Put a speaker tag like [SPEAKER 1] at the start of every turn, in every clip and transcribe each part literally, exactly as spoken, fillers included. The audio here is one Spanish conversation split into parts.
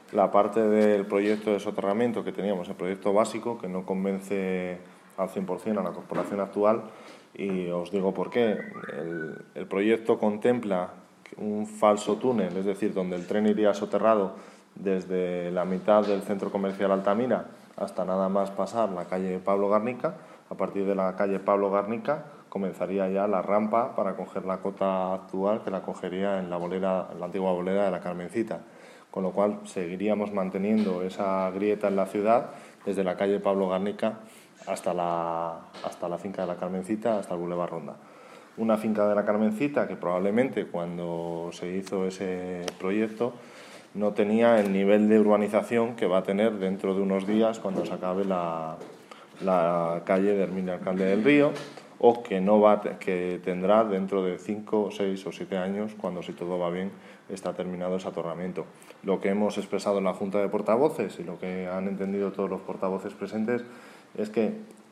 [SPEAKER 1] la parte del proyecto de soterramiento que teníamos, el proyecto básico, que no convence al cien por cien a la corporación actual, y os digo por qué. El, el proyecto contempla un falso túnel, es decir, donde el tren iría soterrado desde la mitad del centro comercial Altamira hasta nada más pasar la calle Pablo Garnica. A partir de la calle Pablo Garnica comenzaría ya la rampa para coger la cota actual, que la cogería en la, bolera, en la antigua bolera de la Carmencita, con lo cual seguiríamos manteniendo esa grieta en la ciudad desde la calle Pablo Garnica hasta la, hasta la finca de la Carmencita, hasta el Boulevard Ronda. Una finca de la Carmencita que probablemente cuando se hizo ese proyecto no tenía el nivel de urbanización que va a tener dentro de unos días cuando se acabe la, la calle de Herminio Alcalde del Río, o que no va que tendrá dentro de cinco, seis o siete años, cuando, si todo va bien, está terminado ese atornamiento. Lo que hemos expresado en la Junta de Portavoces y lo que han entendido todos los portavoces presentes es que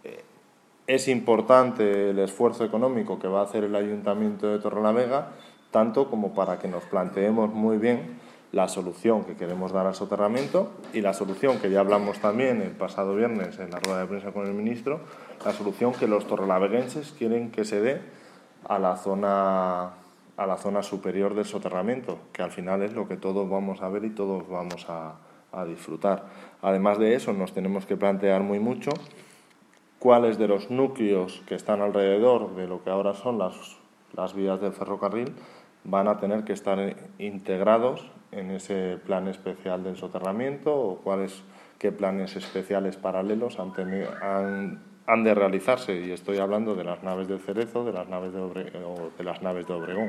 [SPEAKER 1] es importante el esfuerzo económico que va a hacer el Ayuntamiento de Torrelavega, tanto como para que nos planteemos muy bien la solución que queremos dar al soterramiento y la solución que ya hablamos también el pasado viernes en la rueda de prensa con el ministro, la solución que los torrelaveguenses quieren que se dé a la zona, a la zona superior del soterramiento, que al final es lo que todos vamos a ver y todos vamos a, a disfrutar. Además de eso, nos tenemos que plantear muy mucho cuáles de los núcleos que están alrededor de lo que ahora son las, las vías del ferrocarril van a tener que estar integrados en ese plan especial del soterramiento, o cuáles, qué planes especiales paralelos han, tenido, han, han de realizarse. Y estoy hablando de las naves del Cerezo, de las naves de, Obre, o de las naves de Obregón.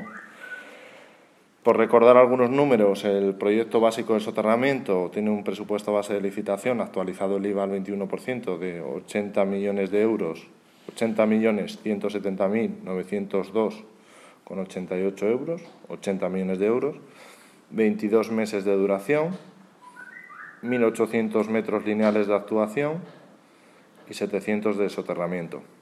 [SPEAKER 1] Por recordar algunos números, el proyecto básico de soterramiento tiene un presupuesto base de licitación actualizado el I V A al veintiuno por ciento de ochenta millones de euros, ochenta millones ciento setenta mil novecientos dos con ochenta y ocho euros, ochenta millones de euros, veintidós meses de duración, mil ochocientos metros lineales de actuación y setecientos de soterramiento.